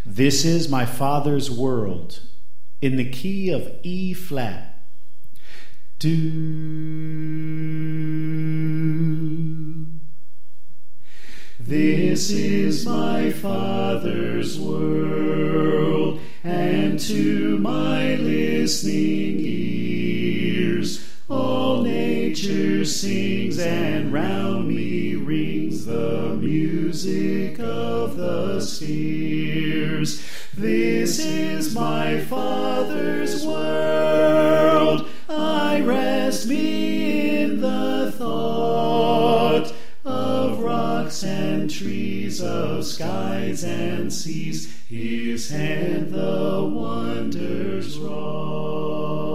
This is my Father's world, in the key of E flat. Do. This is my Father's world, and to my listening ears all nature sings, and round me rings the music of the spheres. This is my Father's world. I rest me in the thought of rocks and trees, of skies and seas, His hand the wonders wrought.